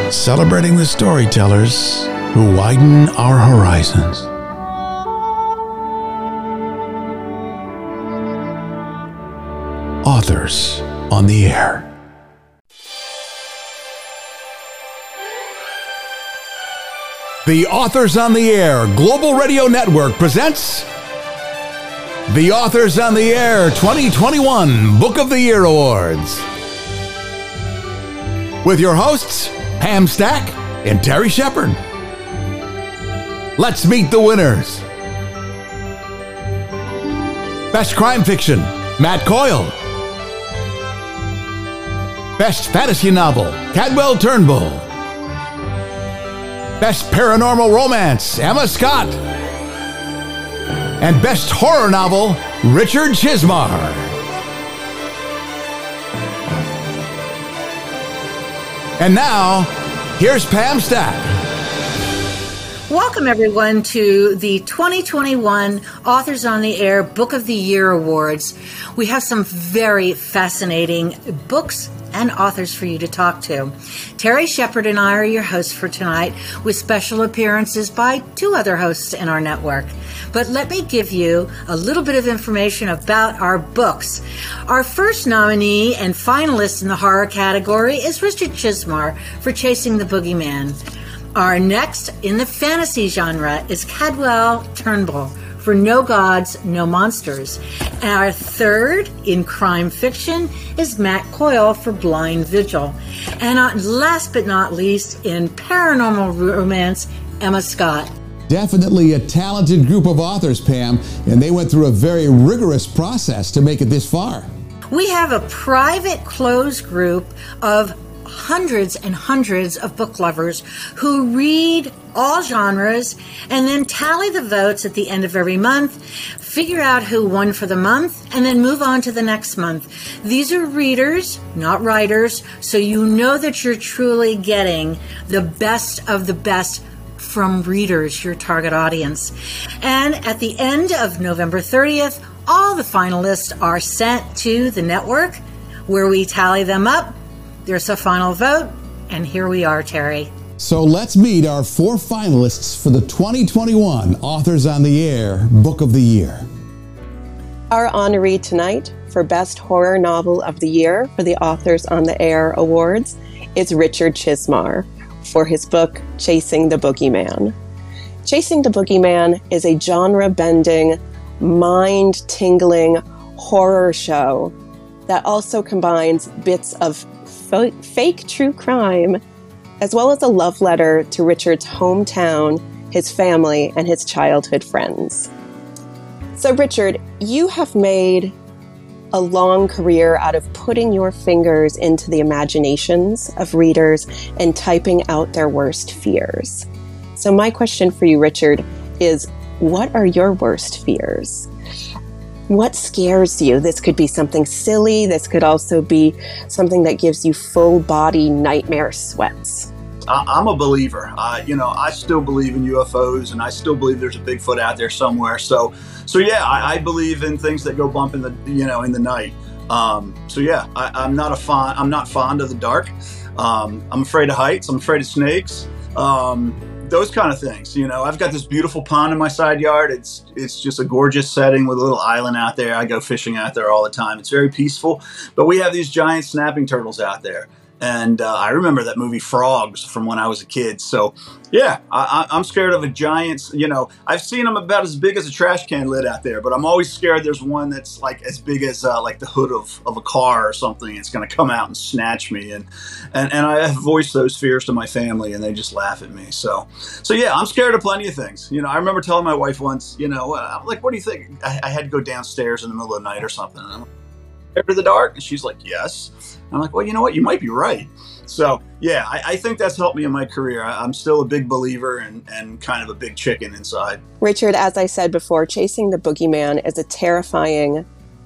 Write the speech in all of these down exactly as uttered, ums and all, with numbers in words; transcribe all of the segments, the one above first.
celebrating the storytellers who widen our horizons. Authors on the Air. The Authors on the Air Global Radio Network presents the Authors on the Air twenty twenty-one Book of the Year Awards. With your hosts, Pam Stack and Terry Shepard. Let's meet the winners. Best Crime Fiction, Matt Coyle. Best Fantasy Novel, Cadwell Turnbull. Best Paranormal Romance, Emma Scott. And Best Horror Novel, Richard Chizmar. And now, here's Pam Stack. Welcome, everyone, to the twenty twenty-one Authors on the Air Book of the Year Awards. We have some very fascinating books and authors for you to talk to. Terry Shepard and I are your hosts for tonight, with special appearances by two other hosts in our network. But let me give you a little bit of information about our books. Our first nominee and finalist in the horror category is Richard Chizmar for Chasing the Boogeyman. Our next in the fantasy genre is Cadwell Turnbull for No Gods, No Monsters. And our third in crime fiction is Matt Coyle for Blind Vigil. And uh, last but not least, in paranormal romance, Emma Scott. Definitely a talented group of authors, Pam, and they went through a very rigorous process to make it this far. We have a private closed group of hundreds and hundreds of book lovers who read all genres and then tally the votes at the end of every month, figure out who won for the month, and then move on to the next month. These are readers, not writers, so you know that you're truly getting the best of the best from readers, your target audience. And at the end of November thirtieth, all the finalists are sent to the network where we tally them up. There's a final vote, and here we are, Terry. So let's meet our four finalists for the twenty twenty-one Authors on the Air Book of the Year. Our honoree tonight for Best Horror Novel of the Year for the Authors on the Air Awards is Richard Chizmar for his book, Chasing the Boogeyman. Chasing the Boogeyman is a genre-bending, mind-tingling horror show that also combines bits of f- fake true crime, as well as a love letter to Richard's hometown, his family, and his childhood friends. So, Richard, you have made a long career out of putting your fingers into the imaginations of readers and typing out their worst fears. So my question for you, Richard, is what are your worst fears? What scares you? This could be something silly. This could also be something that gives you full body nightmare sweats. I'm a believer. Uh, you know, I still believe in U F Os, and I still believe there's a Bigfoot out there somewhere. So, so yeah, I, I believe in things that go bump in the, you know, in the night. Um, so yeah, I, I'm not a fond. I'm not fond of the dark. Um, I'm afraid of heights. I'm afraid of snakes. Um, those kind of things. You know, I've got this beautiful pond in my side yard. It's it's just a gorgeous setting with a little island out there. I go fishing out there all the time. It's very peaceful. But we have these giant snapping turtles out there. And uh, I remember that movie Frogs from when I was a kid. So, yeah, I, I'm scared of a giant, you know, I've seen them about as big as a trash can lid out there, but I'm always scared there's one that's like as big as uh, like the hood of, of a car or something. It's going to come out and snatch me. And, and, and I have voiced those fears to my family, and they just laugh at me. So, so yeah, I'm scared of plenty of things. You know, I remember telling my wife once, you know, uh, like, what do you think? I, I had to go downstairs in the middle of the night or something. And I'm like, scared of the dark? And she's like, yes. I'm like, well, you know what? You might be right. So, yeah, I, I think that's helped me in my career. I, I'm still a big believer and, and kind of a big chicken inside. Richard, as I said before, Chasing the Boogeyman is a terrifying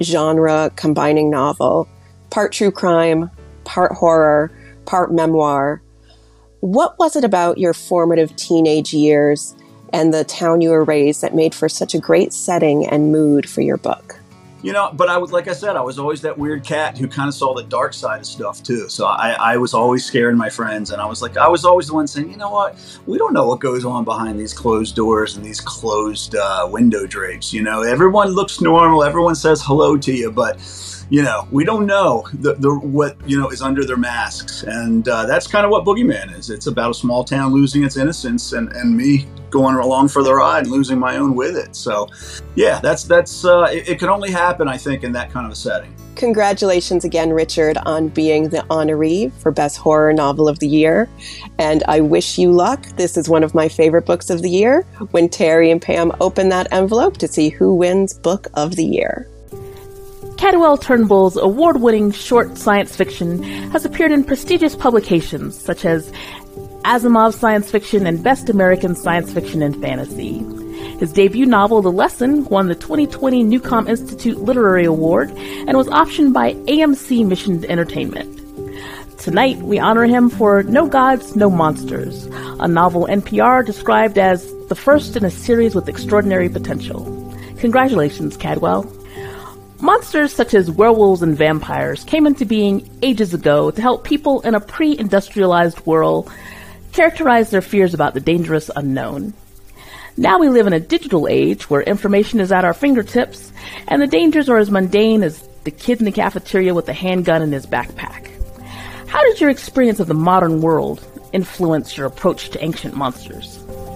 genre combining novel, part true crime, part horror, part memoir. What was it about your formative teenage years and the town you were raised that made for such a great setting and mood for your book? you know, but I would, like I said, I was always that weird cat who kind of saw the dark side of stuff too. So I, I was always scaring my friends, and I was like, I was always the one saying, you know what, we don't know what goes on behind these closed doors and these closed uh, window drapes. You know, everyone looks normal, everyone says hello to you, but you know, we don't know the, the what, you know, is under their masks. And uh, that's kind of what Boogeyman is. It's about a small town losing its innocence, and, and me going along for the ride and losing my own with it. So yeah, that's, that's uh, it, it can only happen, I think, in that kind of a setting. Congratulations again, Richard, on being the honoree for Best Horror Novel of the Year. And I wish you luck. This is one of my favorite books of the year, when Terry and Pam open that envelope to see who wins Book of the Year. Cadwell Turnbull's award-winning short science fiction has appeared in prestigious publications such as Asimov Science Fiction and Best American Science Fiction and Fantasy. His debut novel, The Lesson, won the twenty twenty Newcom Institute Literary Award and was optioned by A M C Mission Entertainment. Tonight, we honor him for No Gods, No Monsters, a novel N P R described as the first in a series with extraordinary potential. Congratulations, Cadwell. Monsters such as werewolves and vampires came into being ages ago to help people in a pre-industrialized world characterize their fears about the dangerous unknown. Now we live in a digital age where information is at our fingertips, and the dangers are as mundane as the kid in the cafeteria with a handgun in his backpack. How did your experience of the modern world influence your approach to ancient monsters?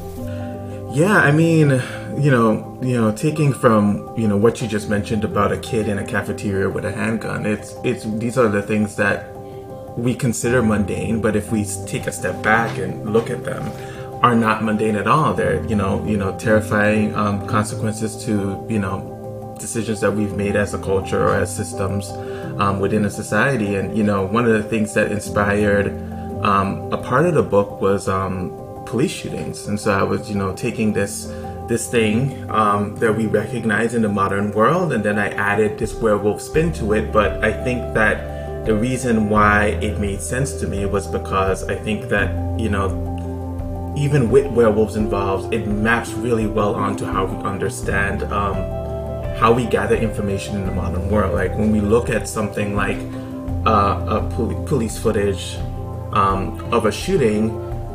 Yeah, I mean, you know, you know, taking from, you know, what you just mentioned about a kid in a cafeteria with a handgun, it's, it's, these are the things that we consider mundane, but if we take a step back and look at them, are not mundane at all. They're, you know, you know, terrifying um, consequences to, you know, decisions that we've made as a culture or as systems um, within a society. And, you know, one of the things that inspired um, a part of the book was um, police shootings. And so I was, you know, taking this this thing um, that we recognize in the modern world, and then I added this werewolf spin to it. But I think that the reason why it made sense to me was because I think that, you know, even with werewolves involved, it maps really well onto how we understand um, how we gather information in the modern world. Like when we look at something like uh, a pol- police footage um, of a shooting,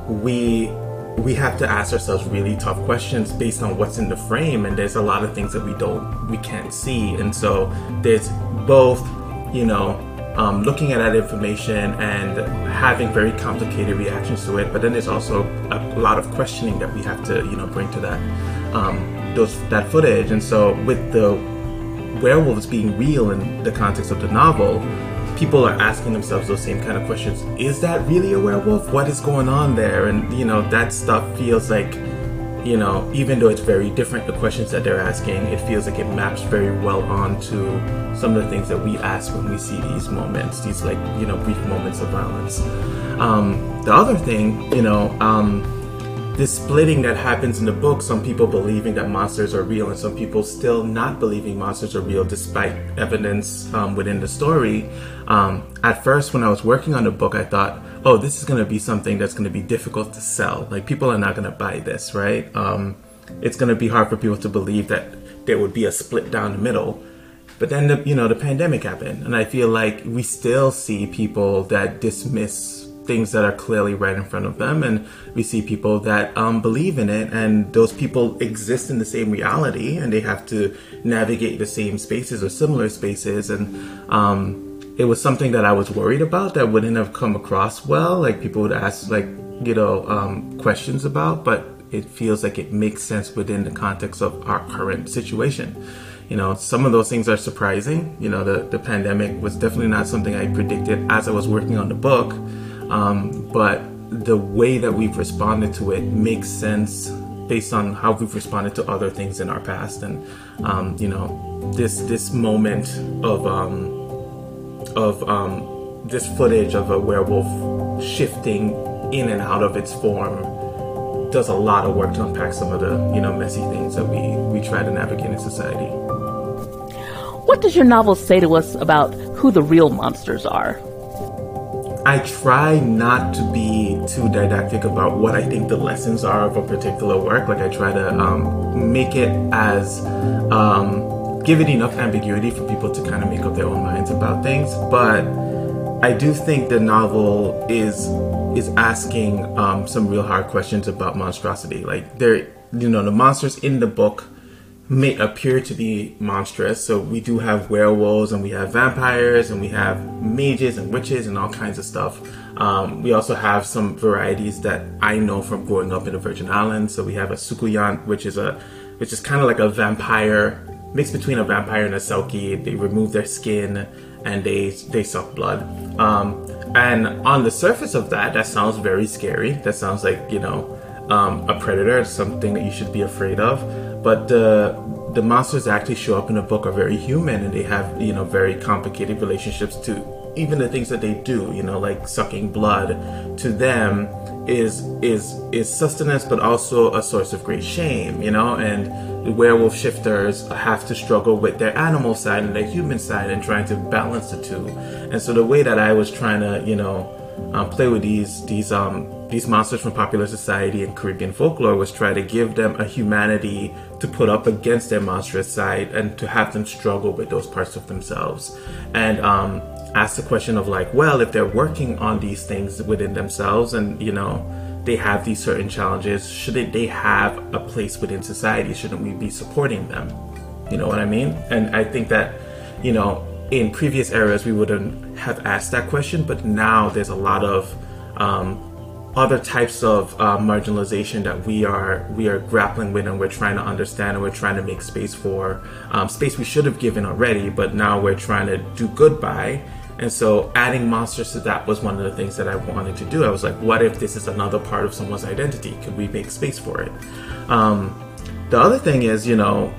we we have to ask ourselves really tough questions based on what's in the frame, and there's a lot of things that we don't, we can't see. And so there's both, you know, Um, looking at that information and having very complicated reactions to it, but then there's also a, a lot of questioning that we have to, you know, bring to that um, those that footage. And so, with the werewolves being real in the context of the novel, people are asking themselves those same kind of questions. Is that really a werewolf? What is going on there? And you know, that stuff feels like, you know, even though it's very different, the questions that they're asking, it feels like it maps very well onto some of the things that we ask when we see these moments, these like, you know, brief moments of violence. Um, the other thing, you know, um, this splitting that happens in the book, some people believing that monsters are real and some people still not believing monsters are real despite evidence um, within the story. Um, at first, when I was working on the book, I thought, oh, this is going to be something that's going to be difficult to sell. Like, people are not going to buy this, right? Um, it's going to be hard for people to believe that there would be a split down the middle. But then, the, you know, the pandemic happened. And I feel like we still see people that dismiss things that are clearly right in front of them. And we see people that um, believe in it. And those people exist in the same reality. And they have to navigate the same spaces or similar spaces. And um it was something that I was worried about that wouldn't have come across well. Like, people would ask, like, you know, um, questions about, but it feels like it makes sense within the context of our current situation. You know, some of those things are surprising. You know, the, the pandemic was definitely not something I predicted as I was working on the book. Um, but the way that we've responded to it makes sense based on how we've responded to other things in our past. And, um, you know, this, this moment of, um, of um, this footage of a werewolf shifting in and out of its form does a lot of work to unpack some of the, you know, messy things that we, we try to navigate in society. What does your novel say to us about who the real monsters are? I try not to be too didactic about what I think the lessons are of a particular work. Like, I try to um, make it as um, give it enough ambiguity for people to kind of make up their own minds about things. But I do think the novel is is asking um, some real hard questions about monstrosity. Like, there, you know, the monsters in the book may appear to be monstrous. So we do have werewolves, and we have vampires, and we have mages and witches and all kinds of stuff. Um, we also have some varieties that I know from growing up in the Virgin Islands. So we have a Sukuyant, which is a which is kind of like a vampire, mixed between a vampire and a Selkie. They remove their skin and they they suck blood. Um, and on the surface of that, that sounds very scary. That sounds like, you know, um, a predator, something that you should be afraid of. But the the monsters that actually show up in the book are very human, and they have, you know, very complicated relationships to even the things that they do, you know, like sucking blood to them is is is sustenance, but also a source of great shame, you know. And the werewolf shifters have to struggle with their animal side and their human side and trying to balance the two. And so the way that I was trying to, you know, um, play with these these um these monsters from popular society and Caribbean folklore was try to give them a humanity to put up against their monstrous side and to have them struggle with those parts of themselves. And um ask the question of like, well, if they're working on these things within themselves and, you know, they have these certain challenges, shouldn't they have a place within society? Shouldn't we be supporting them? You know what I mean? And I think that, you know, in previous eras, we wouldn't have asked that question, but now there's a lot of um, other types of uh, marginalization that we are we are grappling with, and we're trying to understand, and we're trying to make space for, um, space we should have given already, but now we're trying to do good by. And so adding monsters to that was one of the things that I wanted to do. I was like, what if this is another part of someone's identity? Could we make space for it? Um, the other thing is, you know,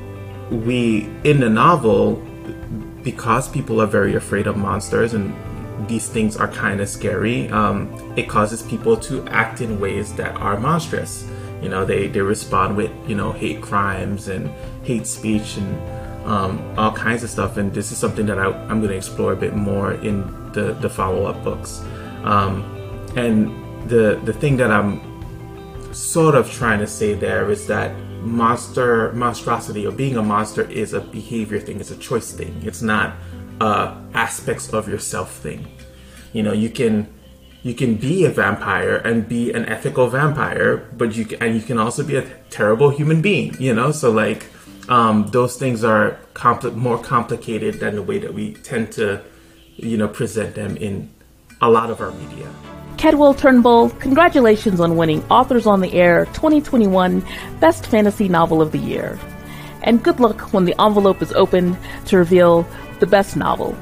we, in the novel, because people are very afraid of monsters and these things are kind of scary, um, it causes people to act in ways that are monstrous. You know, they, they respond with, you know, hate crimes and hate speech and Um, all kinds of stuff, and this is something that I, I'm going to explore a bit more in the, the follow-up books. Um, and the the thing that I'm sort of trying to say there is that monster monstrosity or being a monster is a behavior thing, it's a choice thing. It's not uh, aspects of yourself thing. You know, you can you can be a vampire and be an ethical vampire, but you can, and you can also be a terrible human being. You know, so like. Um, those things are compl- more complicated than the way that we tend to, you know, present them in a lot of our media. Cadwell Turnbull, congratulations on winning Authors on the Air twenty twenty-one Best Fantasy Novel of the Year. And good luck when the envelope is opened to reveal the best novel.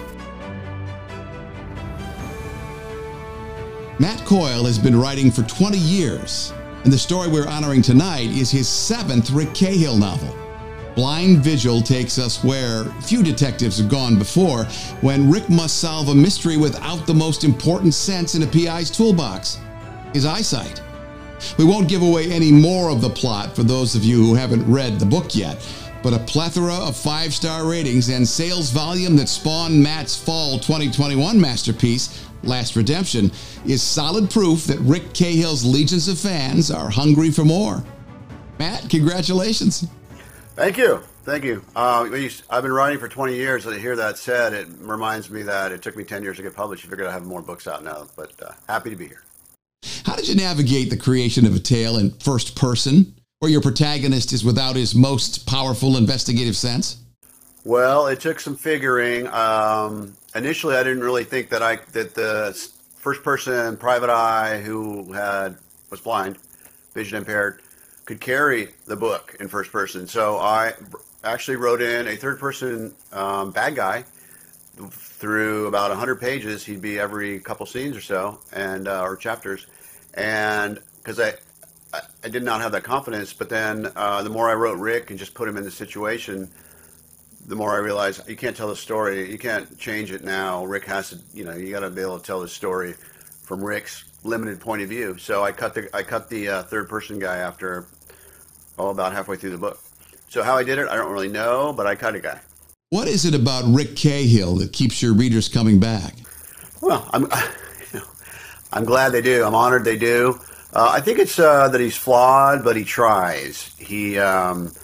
Matt Coyle has been writing for twenty years, and the story we're honoring tonight is his seventh Rick Cahill novel. Blind Vigil takes us where few detectives have gone before, when Rick must solve a mystery without the most important sense in a P I's toolbox, his eyesight. We won't give away any more of the plot for those of you who haven't read the book yet, but a plethora of five-star ratings and sales volume that spawned Matt's fall twenty twenty-one masterpiece, Last Redemption, is solid proof that Rick Cahill's legions of fans are hungry for more. Matt, congratulations. Thank you. Thank you. Uh, I've been writing for twenty years, and to hear that said, it reminds me that it took me ten years to get published. I figured I'd have more books out now, but uh, happy to be here. How did you navigate the creation of a tale in first person, where your protagonist is without his most powerful investigative sense? Well, it took some figuring. Um, initially, I didn't really think that I that the first person private eye who had was blind, vision impaired, could carry the book in first person. So I actually wrote in a third person um, bad guy through about one hundred pages. He'd be every couple scenes or so, and uh, or chapters. And because I, I, I did not have that confidence, but then uh, the more I wrote Rick and just put him in the situation, the more I realized you can't tell the story. You can't change it now. Rick has to, you know, you got to be able to tell the story from Rick's limited point of view. So I cut the I cut the uh, third person guy after oh, about halfway through the book. So how I did it, I don't really know, but I cut a guy. What is it about Rick Cahill that keeps your readers coming back? Well, I'm you know, I'm glad they do. I'm honored they do. Uh, I think it's uh, that he's flawed, but he tries. He um,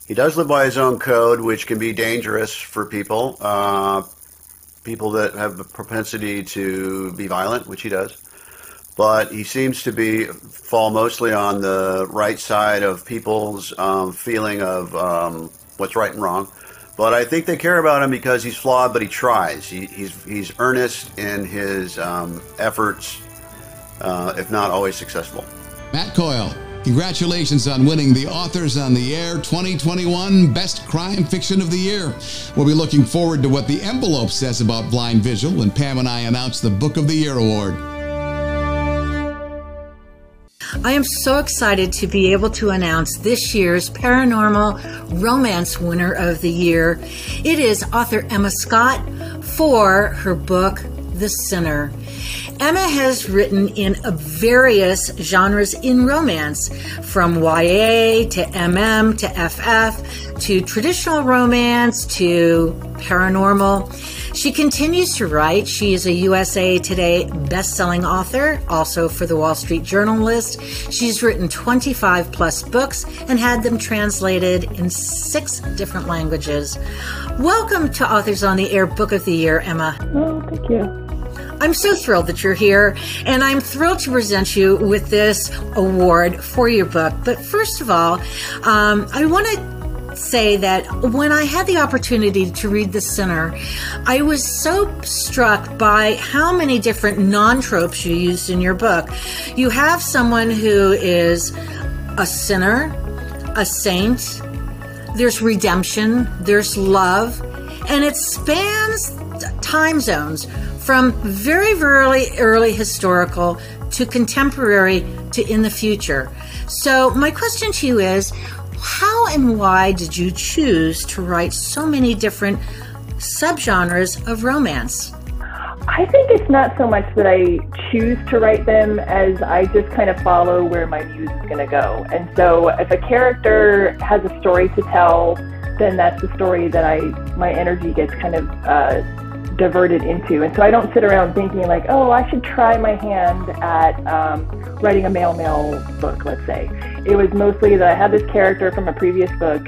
He does live by his own code, which can be dangerous for people, uh, people that have the propensity to be violent, which he does. But he seems to be fall mostly on the right side of people's um, feeling of um, what's right and wrong. But I think they care about him because he's flawed, but he tries. He, he's he's earnest in his um, efforts, uh, if not always successful. Matt Coyle, congratulations on winning the Authors on the Air twenty twenty-one Best Crime Fiction of the Year. We'll be looking forward to what the envelope says about Blind Vigil when Pam and I announce the Book of the Year award. I am so excited to be able to announce this year's Paranormal Romance Winner of the Year. It is author Emma Scott for her book, The Sinner. Emma has written in various genres in romance, from Y A to M M to F F to traditional romance to paranormal. She continues to write. She is a U S A Today best-selling author, also for the Wall Street Journal list. She's written twenty-five plus books and had them translated in six different languages. Welcome to Authors on the Air Book of the Year, Emma. Oh, thank you. I'm so thrilled that you're here, and I'm thrilled to present you with this award for your book. But first of all, um, I want to say that when I had the opportunity to read The Sinner, I was so struck by how many different non-tropes you used in your book. You have someone who is a sinner, a saint, there's redemption, there's love, and it spans time zones from very, very early historical to contemporary to in the future. So my question to you is, how and why did you choose to write so many different subgenres of romance? I think it's not so much that I choose to write them as I just kind of follow where my muse is going to go. And so if a character has a story to tell, then that's the story that I my energy gets kind of uh, diverted into. And so I don't sit around thinking like, oh, I should try my hand at um, writing a male-male book, let's say. It was mostly that I had this character from a previous book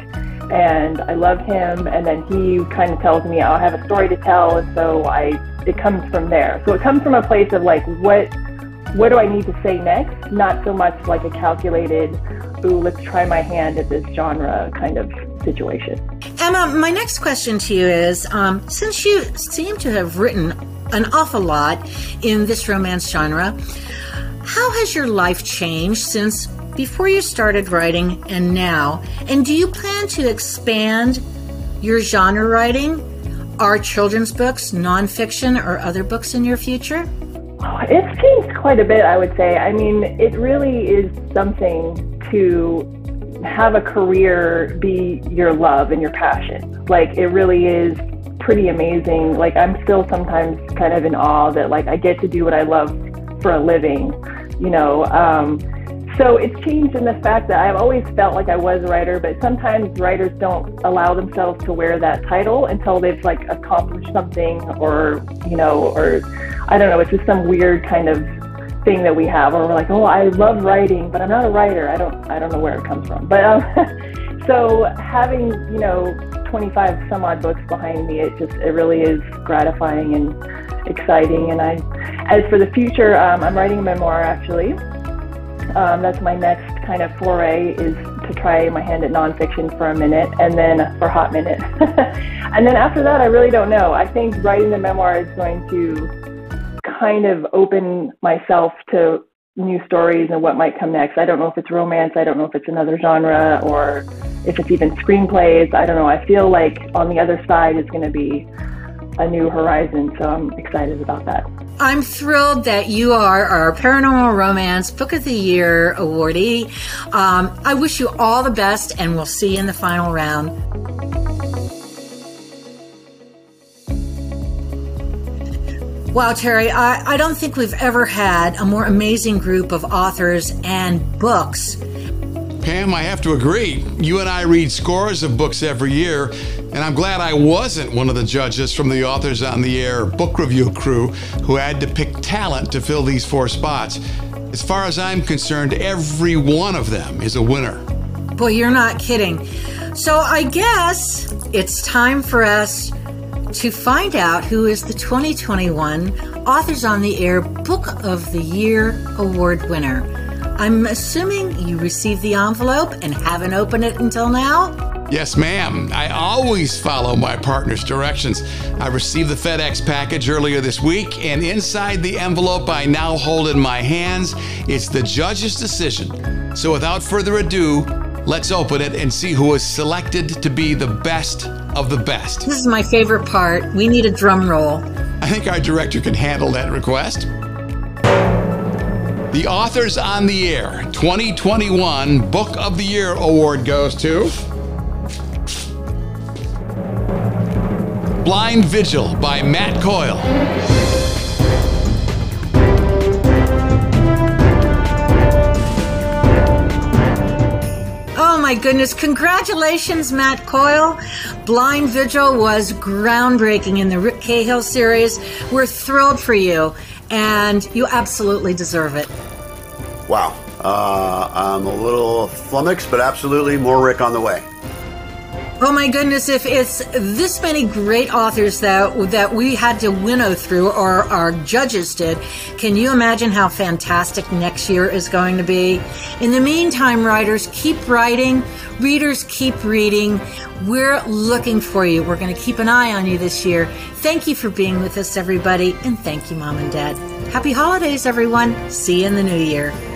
and I love him, and then he kind of tells me I'll have a story to tell, and so I it comes from there. So it comes from a place of like, what what do I need to say next? Not so much like a calculated, ooh, let's try my hand at this genre kind of situation. Emma, my next question to you is, um, since you seem to have written an awful lot in this romance genre, how has your life changed since before you started writing and now? And do you plan to expand your genre writing? Are children's books, nonfiction, or other books in your future? Oh, it's changed quite a bit, I would say. I mean, it really is something to have a career be your love and your passion. Like, it really is pretty amazing. Like, I'm still sometimes kind of in awe that, like, I get to do what I love for a living, you know. Um, so it's changed in the fact that I've always felt like I was a writer, but sometimes writers don't allow themselves to wear that title until they've, like, accomplished something, or, you know, or I don't know, it's just some weird kind of thing that we have where we're like, oh, I love writing, but I'm not a writer. I don't, I don't know where it comes from. But um, so having, you know, twenty-five some odd books behind me, it just, it really is gratifying and exciting. And I, as for the future, um, I'm writing a memoir actually. Um, that's my next kind of foray, is to try my hand at nonfiction for a minute, and then for a hot minute. And then after that, I really don't know. I think writing the memoir is going to kind of open myself to new stories and what might come next. I don't know if it's romance, I don't know if it's another genre, or if it's even screenplays. I don't know. I feel like on the other side is going to be a new horizon, so I'm excited about that. I'm thrilled that you are our Paranormal Romance Book of the Year awardee. Um, I wish you all the best, and we'll see you in the final round. Wow, Terry, I, I don't think we've ever had a more amazing group of authors and books. Pam, I have to agree. You and I read scores of books every year, and I'm glad I wasn't one of the judges from the Authors on the Air book review crew who had to pick talent to fill these four spots. As far as I'm concerned, every one of them is a winner. Boy, you're not kidding. So I guess it's time for us to find out who is the twenty twenty-one Authors on the Air Book of the Year Award winner. I'm assuming you received the envelope and haven't opened it until now? Yes, ma'am. I always follow my partner's directions. I received the FedEx package earlier this week, and inside the envelope I now hold in my hands, it's the judge's decision. So without further ado, let's open it and see who is selected to be the best of the best. This is my favorite part. We need a drum roll. I think our director can handle that request. The Authors on the Air twenty twenty-one Book of the Year Award goes to Blind Vigil by Matt Coyle. Oh my goodness, congratulations, Matt Coyle. Blind Vigil was groundbreaking in the Rick Cahill series. We're thrilled for you, and you absolutely deserve it. Wow. Uh, I'm a little flummoxed, but absolutely more Rick on the way. Oh my goodness, if it's this many great authors that that we had to winnow through, or our judges did, can you imagine how fantastic next year is going to be? In the meantime, writers, keep writing. Readers, keep reading. We're looking for you. We're going to keep an eye on you this year. Thank you for being with us, everybody, and thank you, Mom and Dad. Happy holidays, everyone. See you in the new year.